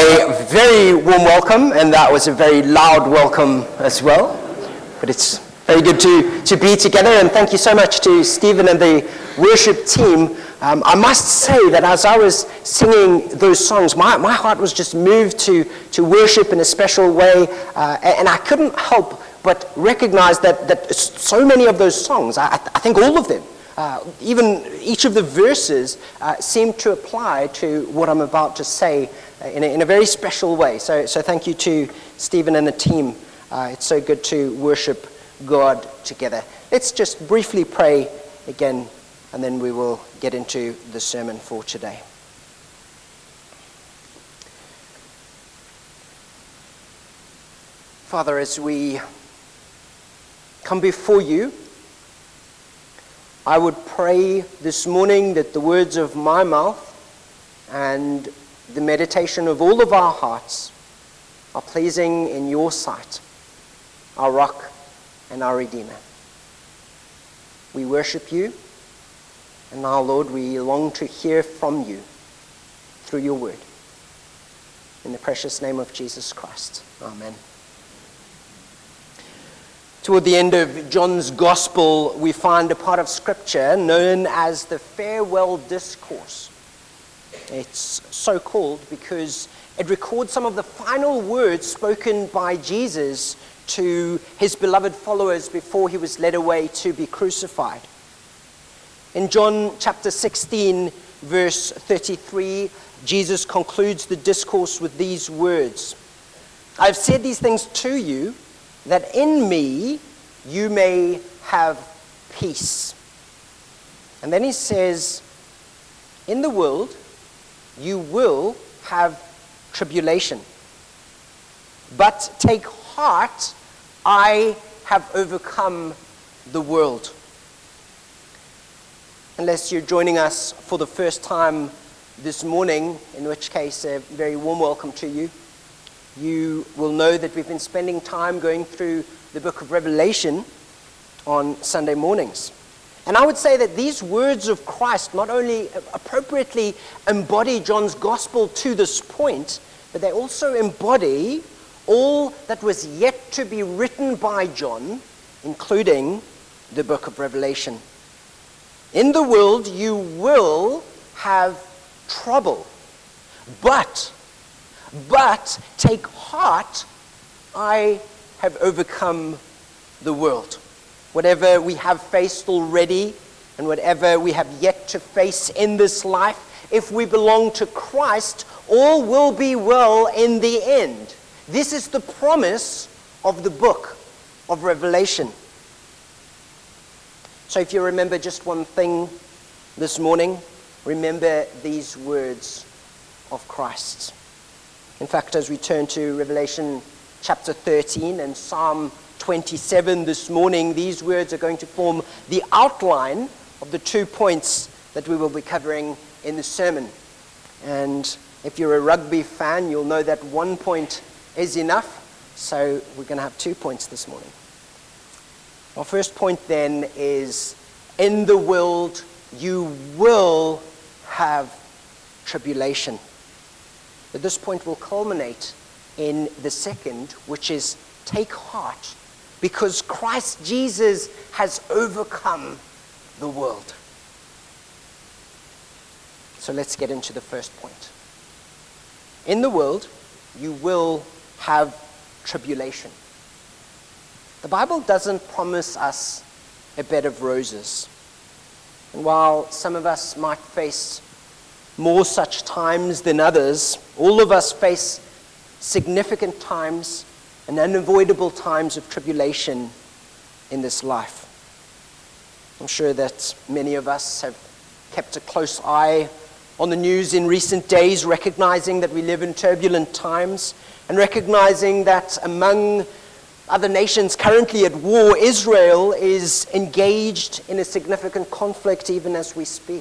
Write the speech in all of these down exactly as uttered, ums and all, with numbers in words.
a very warm welcome, and that was a very loud welcome as well. But it's very good to, to be together, and thank you so much to Stephen and the worship team. Um, I must say that as I was singing those songs, my, my heart was just moved to, to worship in a special way, uh, and I couldn't help but recognize that, that so many of those songs, I, I think all of them, Uh, even each of the verses uh, seem to apply to what I'm about to say uh, in, a, in a very special way. So, so thank you to Stephen and the team. Uh, it's so good to worship God together. Let's just briefly pray again, and then we will get into the sermon for today. Father, as we come before you, I would pray this morning that the words of my mouth and the meditation of all of our hearts are pleasing in your sight, our rock and our Redeemer. We worship you, and now, Lord, we long to hear from you through your word. In the precious name of Jesus Christ, amen. Toward the end of John's Gospel, we find a part of Scripture known as the Farewell Discourse. It's so called because it records some of the final words spoken by Jesus to his beloved followers before he was led away to be crucified. In John chapter sixteen, verse thirty-three, Jesus concludes the discourse with these words: "I've said these things to you, that in me you may have peace." And then he says, "In the world you will have tribulation. But take heart, I have overcome the world." Unless you're joining us for the first time this morning, in which case a very warm welcome to you. You will know that we've been spending time going through the book of Revelation on Sunday mornings. And I would say that these words of Christ not only appropriately embody John's gospel to this point, but they also embody all that was yet to be written by John, including the book of Revelation. In the world you will have trouble, but But take heart, I have overcome the world. Whatever we have faced already and whatever we have yet to face in this life, if we belong to Christ, all will be well in the end. This is the promise of the book of Revelation. So if you remember just one thing this morning, remember these words of Christ. In fact, as we turn to Revelation chapter thirteen and Psalm twenty-seven this morning, these words are going to form the outline of the two points that we will be covering in the sermon. And if you're a rugby fan, you'll know that one point is enough, so we're going to have two points this morning. Our first point then is, in the world you will have tribulation. But this point will culminate in the second, which is take heart, because Christ Jesus has overcome the world. So let's get into the first point. In the world, you will have tribulation. The Bible doesn't promise us a bed of roses. And while some of us might face more such times than others, all of us face significant times and unavoidable times of tribulation in this life. I'm sure that many of us have kept a close eye on the news in recent days, recognizing that we live in turbulent times and recognizing that among other nations currently at war, Israel is engaged in a significant conflict even as we speak.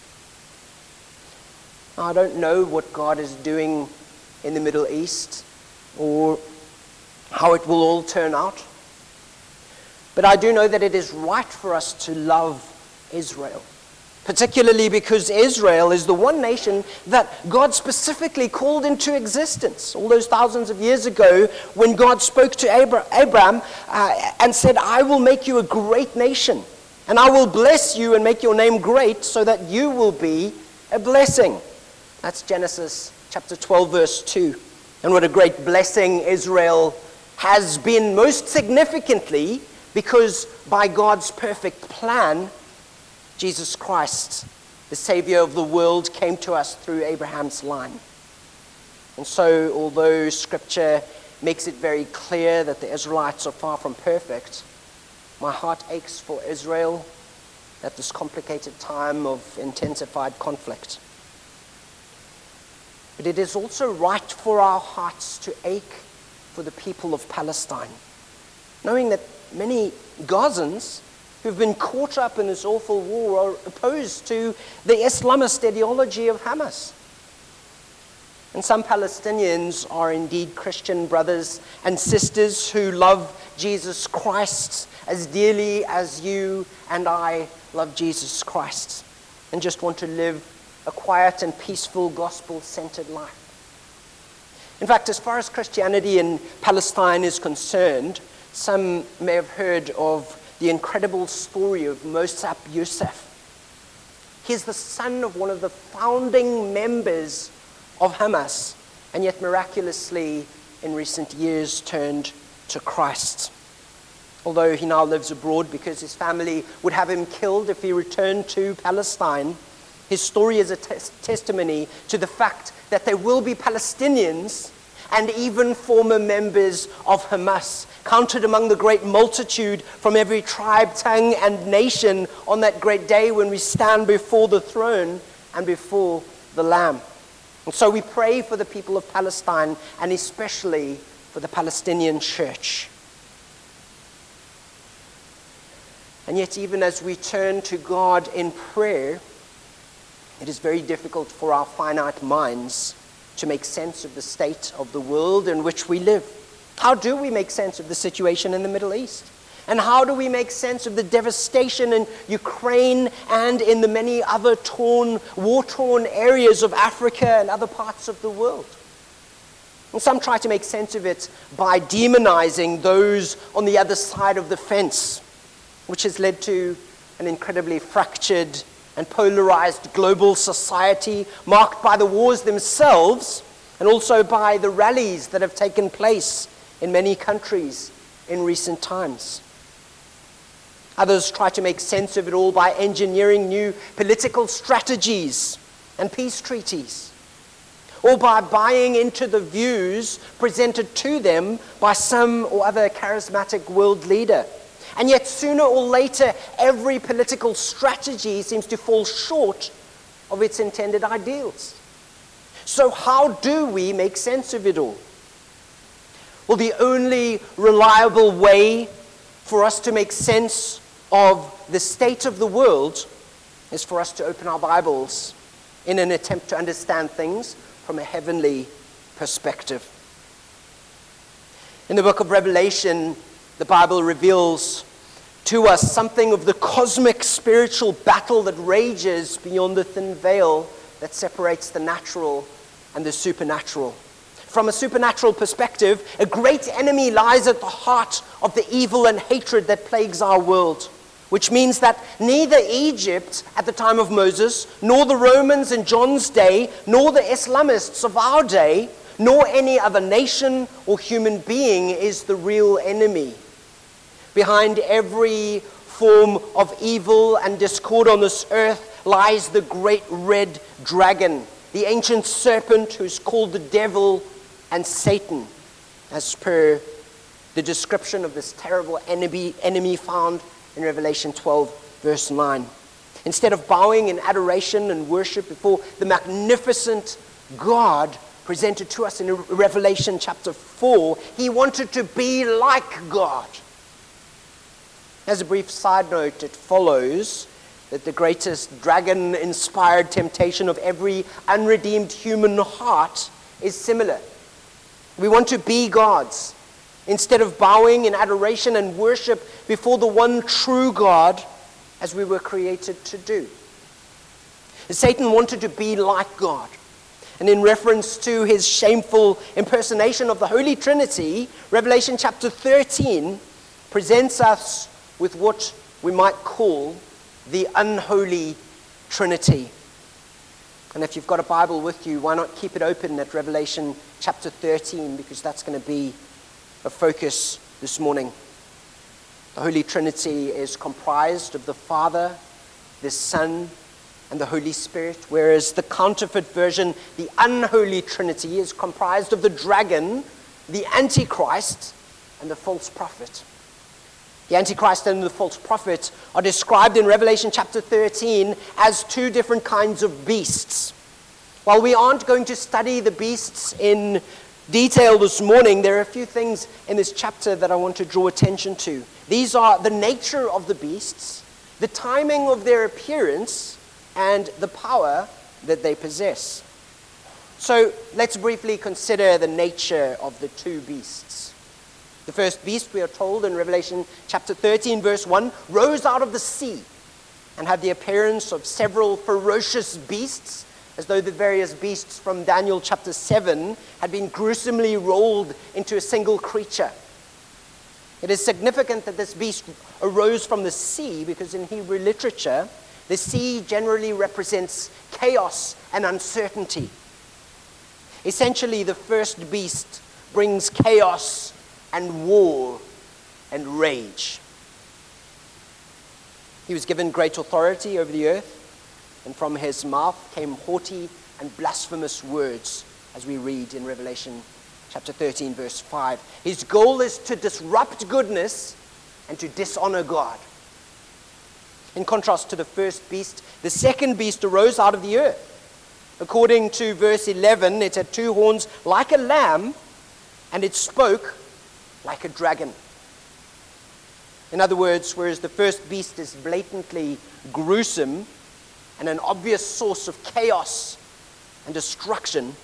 Now, I don't know what God is doing in the Middle East or how it will all turn out. But I do know that it is right for us to love Israel. particularly because Israel is the one nation that God specifically called into existence all those thousands of years ago when God spoke to Abra- Abraham uh, and said, I will make you a great nation, and I will bless you and make your name great so that you will be a blessing. That's Genesis chapter twelve, verse two. And what a great blessing Israel has been, most significantly because by God's perfect plan, Jesus Christ, the Savior of the world, came to us through Abraham's line. And so, although Scripture makes it very clear that the Israelites are far from perfect, my heart aches for Israel at this complicated time of intensified conflict. But it is also right for our hearts to ache for the people of Palestine, knowing that many Gazans who've been caught up in this awful war are opposed to the Islamist ideology of Hamas. And some Palestinians are indeed Christian brothers and sisters who love Jesus Christ as dearly as you and I love Jesus Christ, and just want to live a quiet and peaceful gospel-centered life. In fact, as far as Christianity in Palestine is concerned, some may have heard of the incredible story of Musab Youssef. He's the son of one of the founding members of Hamas, and yet miraculously in recent years turned to Christ. Although he now lives abroad because his family would have him killed if he returned to Palestine, his story is a tes- testimony to the fact that there will be Palestinians and even former members of Hamas counted among the great multitude from every tribe, tongue, and nation on that great day when we stand before the throne and before the Lamb. And so we pray for the people of Palestine, and especially for the Palestinian church. And yet, even as we turn to God in prayer, it is very difficult for our finite minds to make sense of the state of the world in which we live. How do we make sense of the situation in the Middle East? And how do we make sense of the devastation in Ukraine and in the many other torn, war-torn areas of Africa and other parts of the world? And some try to make sense of it by demonizing those on the other side of the fence, which has led to an incredibly fractured and polarized global society marked by the wars themselves and also by the rallies that have taken place in many countries in recent times. Others try to make sense of it all by engineering new political strategies and peace treaties, or by buying into the views presented to them by some or other charismatic world leader. And yet, sooner or later, every political strategy seems to fall short of its intended ideals. So how do we make sense of it all? Well, the only reliable way for us to make sense of the state of the world is for us to open our Bibles in an attempt to understand things from a heavenly perspective. In the book of Revelation, the Bible reveals to us something of the cosmic spiritual battle that rages beyond the thin veil that separates the natural and the supernatural. From a supernatural perspective, a great enemy lies at the heart of the evil and hatred that plagues our world, which means that neither Egypt at the time of Moses, nor the Romans in John's day, nor the Islamists of our day, nor any other nation or human being is the real enemy. Behind every form of evil and discord on this earth lies the great red dragon, the ancient serpent who's called the devil and Satan, as per the description of this terrible enemy, enemy found in Revelation twelve, verse nine. Instead of bowing in adoration and worship before the magnificent God presented to us in Revelation chapter four, he wanted to be like God. As a brief side note, it follows that the greatest dragon-inspired temptation of every unredeemed human heart is similar. We want to be gods instead of bowing in adoration and worship before the one true God as we were created to do. Satan wanted to be like God. And in reference to his shameful impersonation of the Holy Trinity, Revelation chapter thirteen presents us with what we might call the unholy Trinity. And if you've got a Bible with you, why not keep it open at Revelation chapter thirteen, because that's going to be a focus this morning. The Holy Trinity is comprised of the Father, the Son, and the Holy Spirit, whereas the counterfeit version, the unholy Trinity, is comprised of the dragon, the Antichrist, and the false prophet. The Antichrist and the false prophet are described in Revelation chapter thirteen as two different kinds of beasts. While we aren't going to study the beasts in detail this morning, there are a few things in this chapter that I want to draw attention to. These are the nature of the beasts, the timing of their appearance, and the power that they possess. So let's briefly consider the nature of the two beasts. The first beast, we are told in Revelation chapter thirteen, verse one, rose out of the sea and had the appearance of several ferocious beasts, as though the various beasts from Daniel chapter seven had been gruesomely rolled into a single creature. It is significant that this beast arose from the sea, because in Hebrew literature, the sea generally represents chaos and uncertainty. Essentially, the first beast brings chaos and war and rage. He was given great authority over the earth, and from his mouth came haughty and blasphemous words, as we read in Revelation chapter thirteen, verse five. His goal is to disrupt goodness and to dishonor God. In contrast to the first beast, the second beast arose out of the earth. According to verse eleven, it had two horns like a lamb, and it spoke like a dragon. In other words, whereas the first beast is blatantly gruesome and an obvious source of chaos and destruction,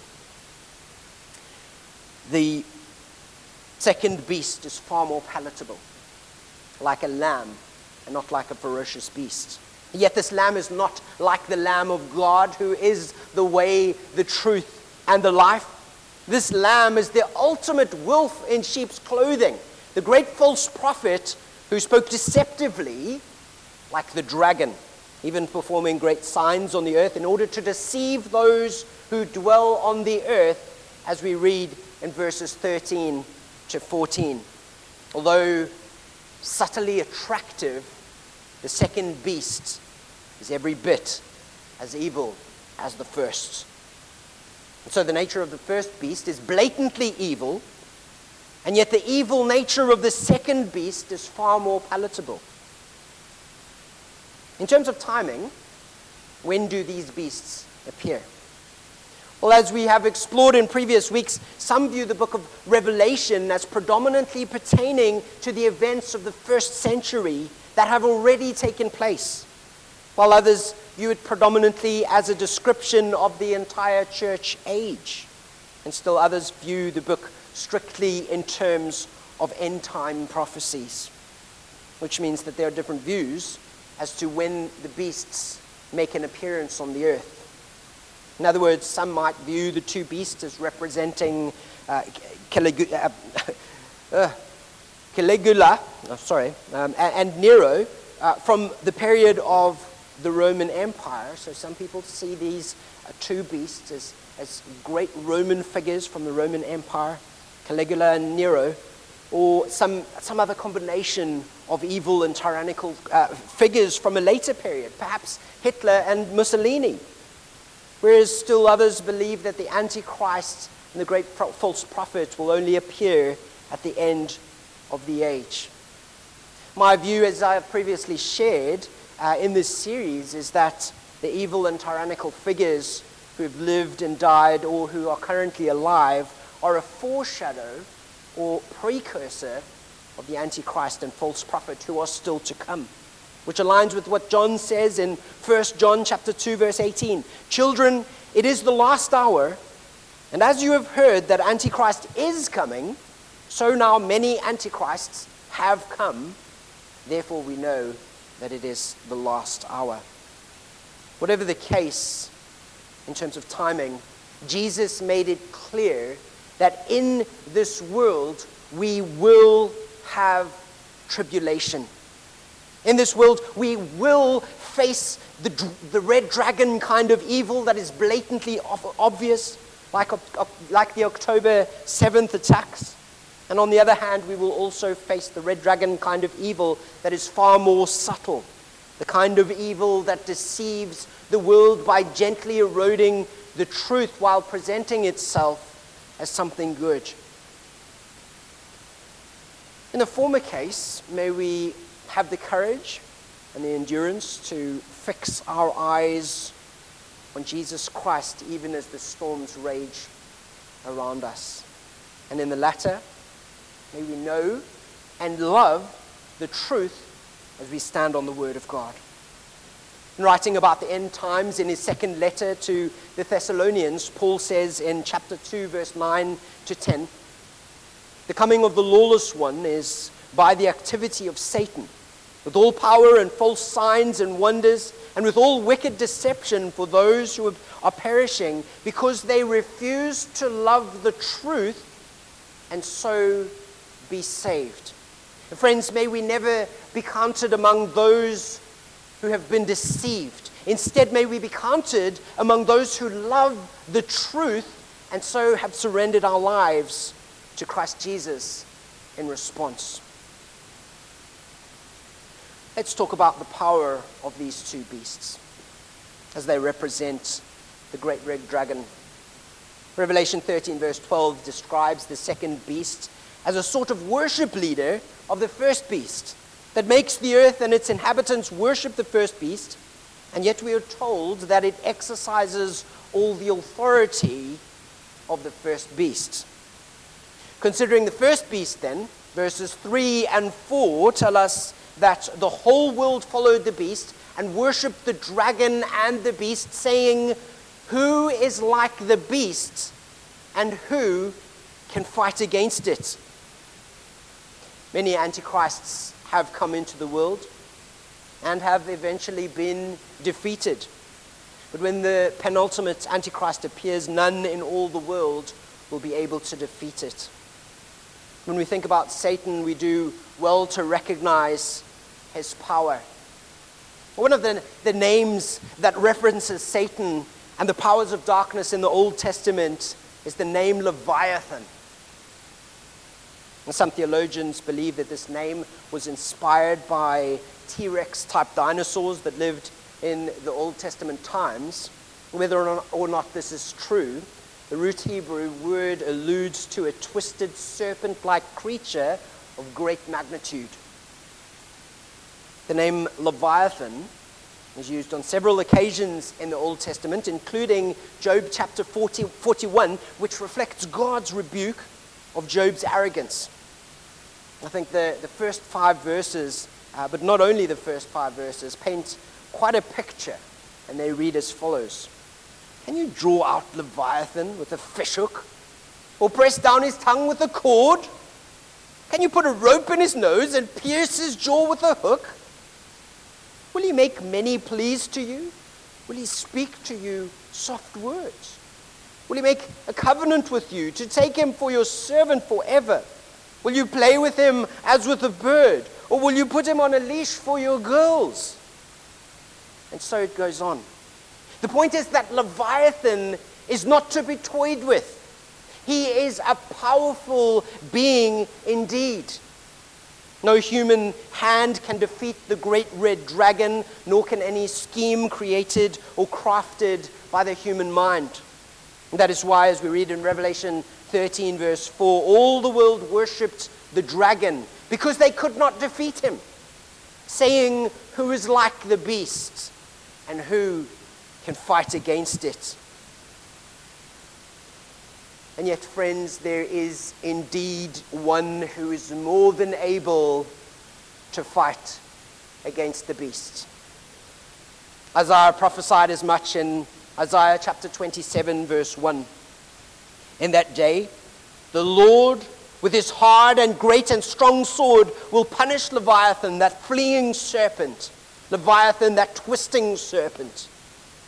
the second beast is far more palatable, like a lamb and not like a ferocious beast. Yet this lamb is not like the Lamb of God, who is the way, the truth, and the life. This lamb is the ultimate wolf in sheep's clothing, the great false prophet who spoke deceptively like the dragon, even performing great signs on the earth in order to deceive those who dwell on the earth, as we read in verses thirteen to fourteen. Although subtly attractive, the second beast is every bit as evil as the first. And so the nature of the first beast is blatantly evil, and yet the evil nature of the second beast is far more palatable. In terms of timing, when do these beasts appear? Well, as we have explored in previous weeks, some view the book of Revelation as predominantly pertaining to the events of the first century that have already taken place, while others view it predominantly as a description of the entire church age. And still others view the book strictly in terms of end-time prophecies, which means that there are different views as to when the beasts make an appearance on the earth. In other words, some might view the two beasts as representing uh, Caligula, uh, uh, Caligula oh, sorry, um, and, and Nero uh, from the period of the Roman Empire. So some people see these uh, two beasts as, as great Roman figures from the Roman Empire, Caligula and Nero, or some, some other combination of evil and tyrannical uh, figures from a later period, perhaps Hitler and Mussolini. Whereas still others believe that the Antichrist and the great false prophet will only appear at the end of the age. My view, as I have previously shared uh, in this series, is that the evil and tyrannical figures who have lived and died or who are currently alive are a foreshadow or precursor of the Antichrist and false prophet who are still to come, which aligns with what John says in First John chapter two, verse eighteen. Children, it is the last hour, and as you have heard that Antichrist is coming, so now many Antichrists have come. Therefore we know that it is the last hour. Whatever the case, in terms of timing, Jesus made it clear that in this world we will have tribulation. In this world we will face the, the red dragon kind of evil that is blatantly obvious, like, like the October seventh attacks. And on the other hand, we will also face the red dragon kind of evil that is far more subtle, the kind of evil that deceives the world by gently eroding the truth while presenting itself as something good. In the former case, may we have the courage and the endurance to fix our eyes on Jesus Christ even as the storms rage around us. And in the latter, may we know and love the truth as we stand on the Word of God. In writing about the end times in his second letter to the Thessalonians, Paul says in chapter two, verse nine to ten, "The coming of the lawless one is by the activity of Satan, with all power and false signs and wonders, and with all wicked deception for those who are perishing, because they refuse to love the truth and so be saved." And friends, may we never be counted among those who have been deceived. Instead, may we be counted among those who love the truth and so have surrendered our lives to Christ Jesus in response. Let's talk about the power of these two beasts as they represent the great red dragon. Revelation thirteen verse twelve describes the second beast as a sort of worship leader of the first beast that makes the earth and its inhabitants worship the first beast, and yet we are told that it exercises all the authority of the first beast. Considering the first beast then, verses three and four tell us that the whole world followed the beast and worshipped the dragon and the beast, saying, "Who is like the beast, and who can fight against it?" Many antichrists have come into the world and have eventually been defeated. But when the penultimate antichrist appears, none in all the world will be able to defeat it. When we think about Satan, we do well to recognize his power. One of the, the names that references Satan and the powers of darkness in the Old Testament is the name Leviathan. And some theologians believe that this name was inspired by T-Rex type dinosaurs that lived in the Old Testament times. Whether or not, or not this is true, the root Hebrew word alludes to a twisted serpent-like creature of great magnitude. The name Leviathan is used on several occasions in the Old Testament, including Job chapter forty, forty-one, which reflects God's rebuke of Job's arrogance. I think the, the first five verses, uh, but not only the first five verses, paint quite a picture, and they read as follows. Can you draw out Leviathan with a fishhook, or press down his tongue with a cord? Can you put a rope in his nose and pierce his jaw with a hook? Will he make many pleas to you? Will he speak to you soft words? Will he make a covenant with you to take him for your servant forever? Will you play with him as with a bird? Or will you put him on a leash for your girls? And so it goes on. The point is that Leviathan is not to be toyed with. He is a powerful being indeed. No human hand can defeat the great red dragon, nor can any scheme created or crafted by the human mind. And that is why, as we read in Revelation thirteen, verse four, all the world worshipped the dragon because they could not defeat him, saying, "Who is like the beast, and who can fight against it?" And yet, friends, there is indeed one who is more than able to fight against the beast. Isaiah prophesied as much in Isaiah chapter twenty-seven, verse one. In that day, the Lord, with his hard and great and strong sword, will punish Leviathan, that fleeing serpent, Leviathan, that twisting serpent.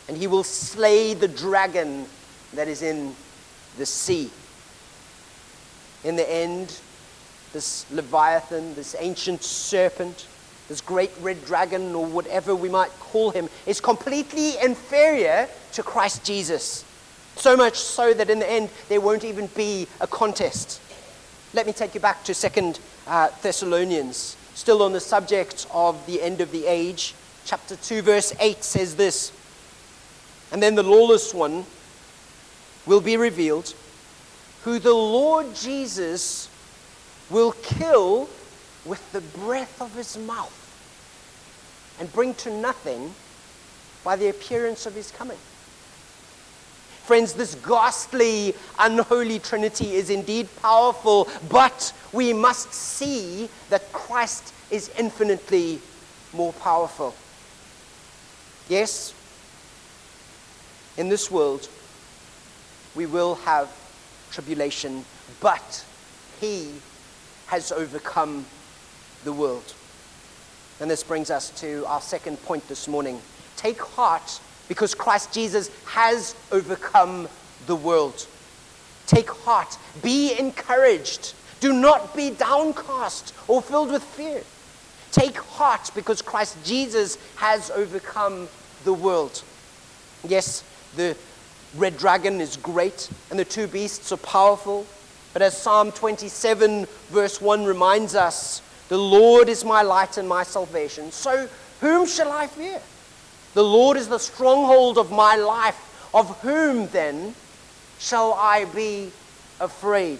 and he will slay the dragon that is in the sea. In the end, this Leviathan, this ancient serpent, this great red dragon, or whatever we might call him, is completely inferior to Christ Jesus. So much so that in the end, there won't even be a contest. Let me take you back to Second uh, Thessalonians, still on the subject of the end of the age. Chapter two, verse eight says this, "And then the lawless one will be revealed, who the Lord Jesus will kill with the breath of his mouth and bring to nothing by the appearance of his coming." Friends, this ghastly, unholy Trinity is indeed powerful, but we must see that Christ is infinitely more powerful. Yes, in this world, we will have tribulation, but he has overcome the world. And this brings us to our second point this morning. Take heart, because Christ Jesus has overcome the world. Take heart. Be encouraged. Do not be downcast or filled with fear. Take heart, because Christ Jesus has overcome the world. Yes, the red dragon is great, and the two beasts are powerful. But as Psalm twenty-seven, verse one reminds us, "The Lord is my light and my salvation. So whom shall I fear? The Lord is the stronghold of my life. Of whom then shall I be afraid?"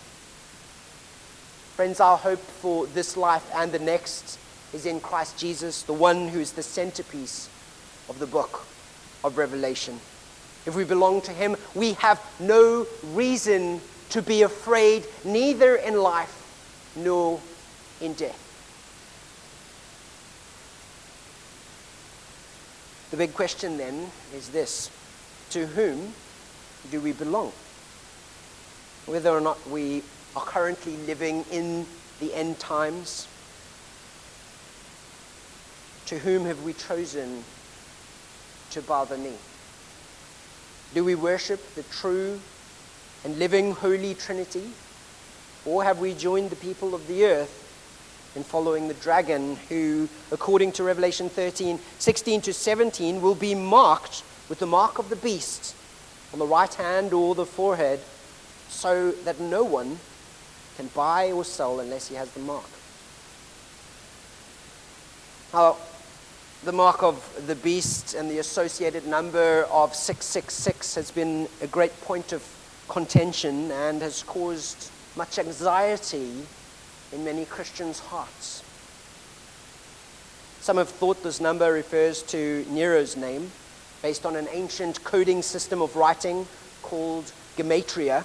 Friends, our hope for this life and the next is in Christ Jesus, the one who is the centerpiece of the book of Revelation. If we belong to him, we have no reason to be afraid, neither in life nor in death. The big question then is this: to whom do we belong? Whether or not we are currently living in the end times, to whom have we chosen to bow the knee? Do we worship the true and living Holy Trinity, or have we joined the people of the earth in following the dragon, who, according to Revelation thirteen, sixteen to seventeen, will be marked with the mark of the beast on the right hand or the forehead, so that no one can buy or sell unless he has the mark? Now, the mark of the beast and the associated number of six six six has been a great point of contention and has caused much anxiety in many Christians' hearts. Some have thought this number refers to Nero's name, based on an ancient coding system of writing called Gematria.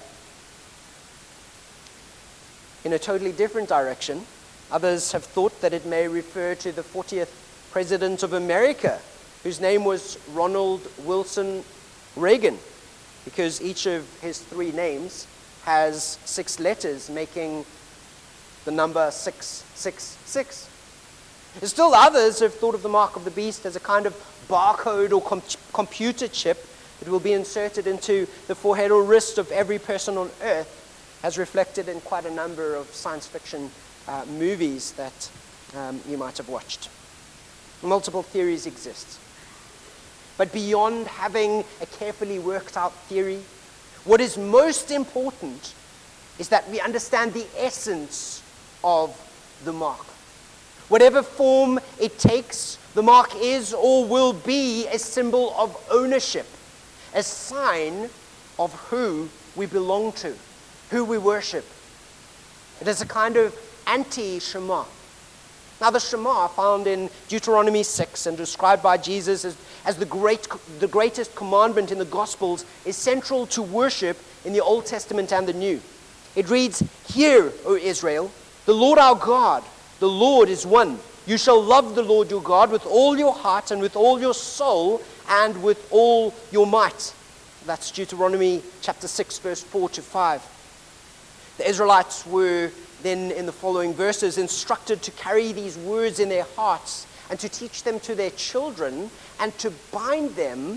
In a totally different direction, others have thought that it may refer to the fortieth President of America, whose name was Ronald Wilson Reagan, because each of his three names has six letters, making the number six six six. Still others have thought of the mark of the beast as a kind of barcode or com- computer chip that will be inserted into the forehead or wrist of every person on earth, as reflected in quite a number of science fiction uh, movies that um, you might have watched. Multiple theories exist. But beyond having a carefully worked out theory, what is most important is that we understand the essence of the mark. Whatever form it takes, the mark is or will be a symbol of ownership, a sign of who we belong to, who we worship. It is a kind of anti-Shema. Now, the Shema, found in Deuteronomy six and described by Jesus as, as the, great, the greatest commandment in the Gospels, is central to worship in the Old Testament and the New. It reads, "Hear, O Israel, the Lord our God, the Lord is one. You shall love the Lord your God with all your heart and with all your soul and with all your might." That's Deuteronomy chapter six, verse four to five. The Israelites were then, in the following verses, instructed to carry these words in their hearts and to teach them to their children and to bind them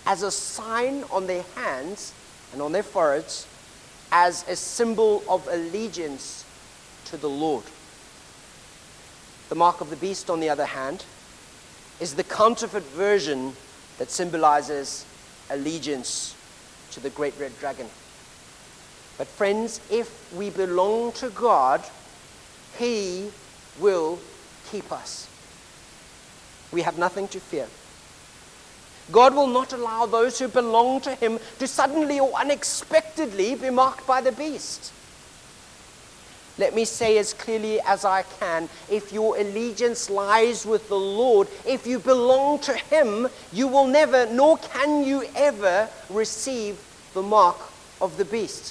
as a sign on their hands and on their foreheads, as a symbol of allegiance to the Lord. The mark of the beast, on the other hand, is the counterfeit version that symbolizes allegiance to the great red dragon. But friends, if we belong to God, He will keep us. We have nothing to fear. God will not allow those who belong to Him to suddenly or unexpectedly be marked by the beast. Let me say as clearly as I can, if your allegiance lies with the Lord, if you belong to Him, you will never, nor can you ever, receive the mark of the beast.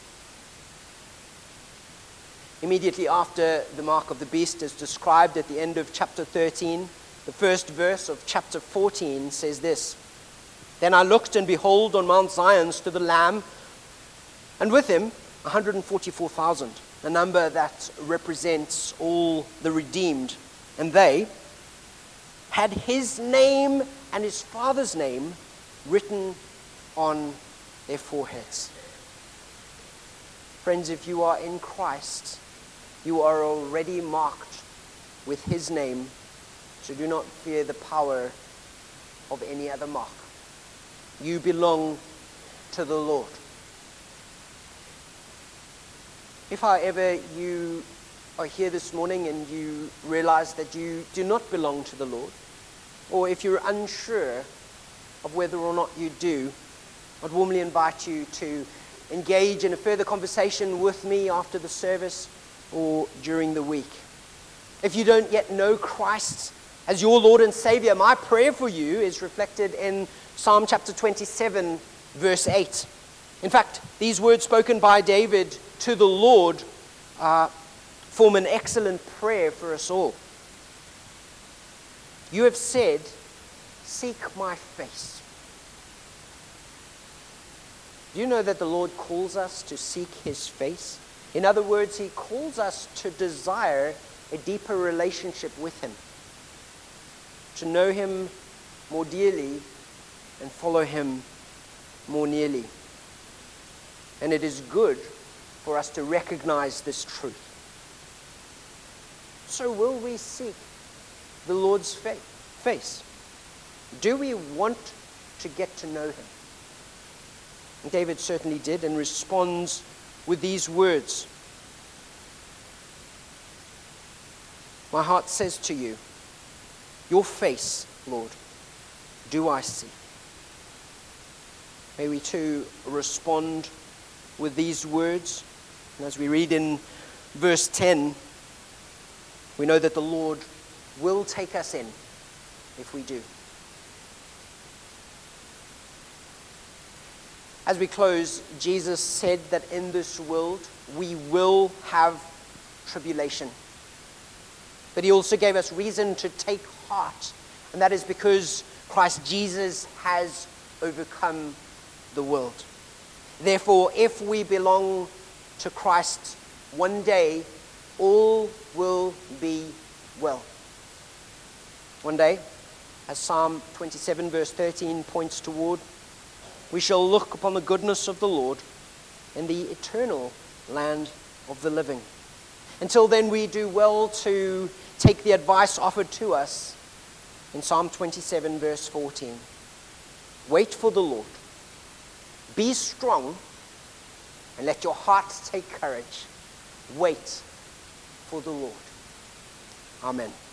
Immediately after the mark of the beast is described at the end of chapter thirteen, the first verse of chapter fourteen says this: Then I looked, and behold, on Mount Zion stood the Lamb, and with him one hundred forty-four thousand, a number that represents all the redeemed. And they had his name and his Father's name written on their foreheads. Friends, if you are in Christ, you are already marked with his name, so do not fear the power of any other mark. You belong to the Lord. If, however, you are here this morning and you realize that you do not belong to the Lord, or if you're unsure of whether or not you do, I'd warmly invite you to engage in a further conversation with me after the service or during the week. If you don't yet know Christ as your Lord and Savior, my prayer for you is reflected in Psalm chapter twenty-seven, verse eight. In fact, these words spoken by David to the Lord uh, form an excellent prayer for us all. You have said, "Seek my face." Do you know that the Lord calls us to seek his face? In other words, he calls us to desire a deeper relationship with him, to know him more dearly and follow him more nearly. And it is good for us to recognize this truth. So will we seek the Lord's fa- face? Do we want to get to know him? And David certainly did, and responds with these words: My heart says to you, your face, Lord, do I see. May we too respond with these words. And as we read in verse ten, we know that the Lord will take us in if we do. As we close, Jesus said that in this world we will have tribulation. But he also gave us reason to take heart, and that is because Christ Jesus has overcome the world. Therefore, if we belong to Christ, one day all will be well. One day, as Psalm twenty-seven verse thirteen points toward, we shall look upon the goodness of the Lord in the eternal land of the living. Until then, we do well to take the advice offered to us in Psalm twenty-seven verse fourteen. Wait for the Lord. Be strong and let your hearts take courage. Wait for the Lord. Amen.